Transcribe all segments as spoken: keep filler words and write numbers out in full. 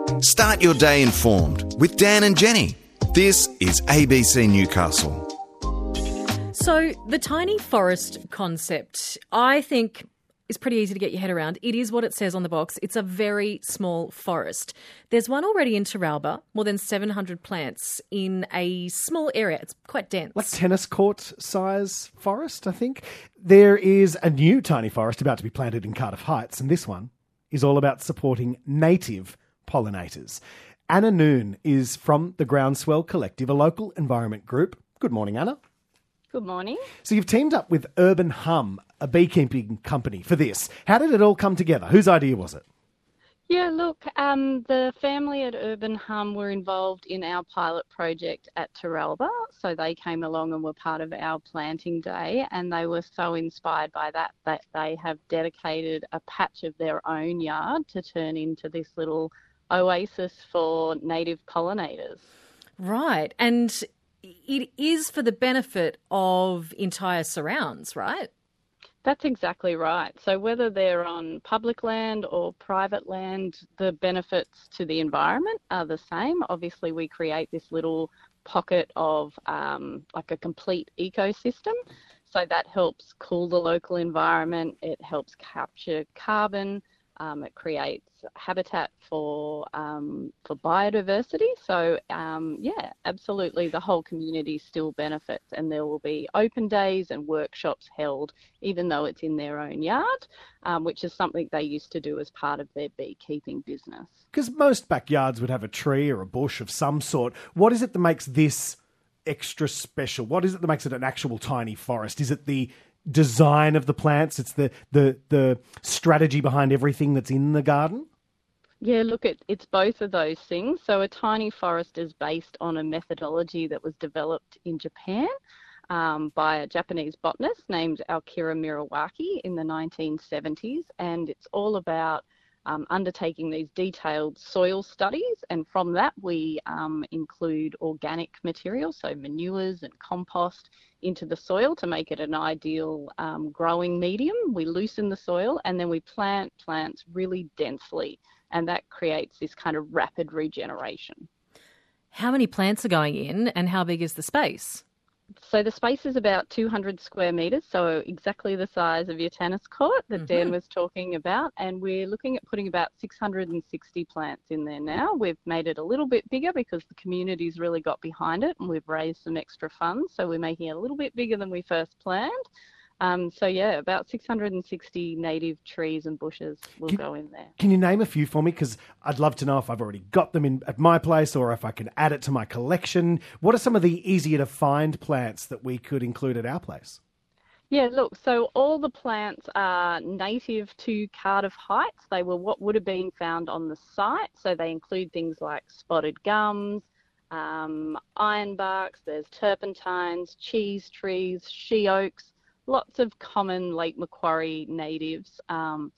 Start your day informed with Dan and Jenny. This is A B C Newcastle. So the tiny forest concept, I think, is pretty easy to get your head around. It is what it says on the box. It's a very small forest. There's one already in Teralba, more than seven hundred plants in a small area. It's quite dense. Like tennis court size forest, I think. There is a new tiny forest about to be planted in Cardiff Heights, and this one is all about supporting native pollinators. Anna Noon is from the Groundswell Collective, a local environment group. Good morning, Anna. Good morning. So you've teamed up with Urban Hum, a beekeeping company, for this. How did it all come together? Whose idea was it? Yeah, look, um, the family at Urban Hum were involved in our pilot project at Teralba, so they came along and were part of our planting day, and they were so inspired by that that they have dedicated a patch of their own yard to turn into this little oasis for native pollinators. Right, and it is for the benefit of entire surrounds, right? That's exactly right. So whether they're on public land or private land, the benefits to the environment are the same. Obviously, we create this little pocket of um, like a complete ecosystem. So that helps cool the local environment. It helps capture carbon. Um, it creates habitat for um, for biodiversity. So, um, yeah, absolutely, the whole community still benefits, and there will be open days and workshops held, even though it's in their own yard, um, which is something they used to do as part of their beekeeping business. Because most backyards would have a tree or a bush of some sort. What is it that makes this extra special? What is it that makes it an actual tiny forest? Is it the design of the plants? It's the the the strategy behind everything that's in the garden? Yeah, look, it, it's both of those things. So a tiny forest is based on a methodology that was developed in Japan um, by a Japanese botanist named Aokira Miyawaki in the nineteen seventies, and it's all about Um, undertaking these detailed soil studies, and from that we um, include organic material, so manures and compost, into the soil to make it an ideal um, growing medium. We loosen the soil and then we plant plants really densely, and that creates this kind of rapid regeneration. How many plants are going in and how big is the space? So the space is about two hundred square metres, so exactly the size of your tennis court that mm-hmm. Dan was talking about. And we're looking at putting about six hundred sixty plants in there now. We've made it a little bit bigger because the community's really got behind it, and we've raised some extra funds. So we're making it a little bit bigger than we first planned. Um, so, yeah, about six hundred sixty native trees and bushes will can, go in there. Can you name a few for me? Because I'd love to know if I've already got them in at my place or if I can add it to my collection. What are some of the easier to find plants that we could include at our place? Yeah, look, so all the plants are native to Cardiff Heights. They were what would have been found on the site. So they include things like spotted gums, um, ironbarks, there's turpentines, cheese trees, she oaks, lots of common Lake Macquarie natives. Um,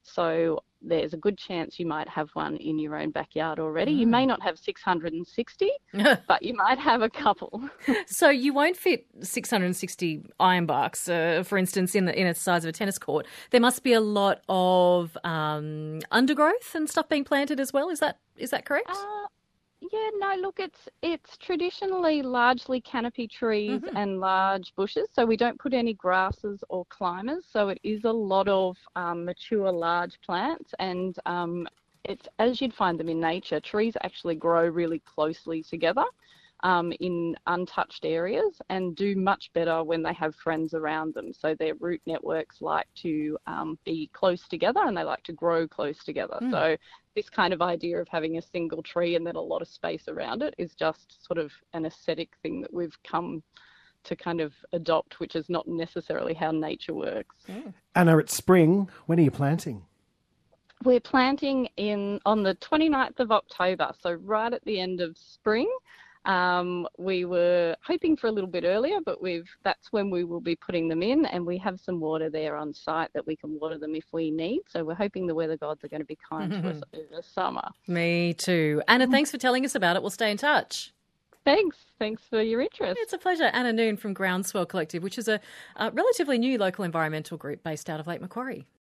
so there's a good chance you might have one in your own backyard already. Mm. You may not have six hundred sixty, but you might have a couple. So you won't fit six hundred sixty ironbarks, uh, for instance, in the in the size of a tennis court. There must be a lot of um, undergrowth and stuff being planted as well. Is that is that correct? Uh, Yeah, no, look, it's it's traditionally largely canopy trees mm-hmm. and large bushes, so we don't put any grasses or climbers, so it is a lot of um, mature large plants, and um, it's as you'd find them in nature. Trees actually grow really closely together um, in untouched areas and do much better when they have friends around them, so their root networks like to um, be close together and they like to grow close together. Mm. So this kind of idea of having a single tree and then a lot of space around it is just sort of an aesthetic thing that we've come to kind of adopt, which is not necessarily how nature works. Yeah. Anna, it's spring. When are you planting? We're planting in on the twenty-ninth of October, so right at the end of spring. Um, we were hoping for a little bit earlier, but we've that's when we will be putting them in, and we have some water there on site that we can water them if we need. So we're hoping the weather gods are going to be kind mm-hmm. to us over summer. Me too. Anna, thanks for telling us about it. We'll stay in touch. Thanks. Thanks for your interest. It's a pleasure. Anna Noon from Groundswell Collective, which is a, a relatively new local environmental group based out of Lake Macquarie.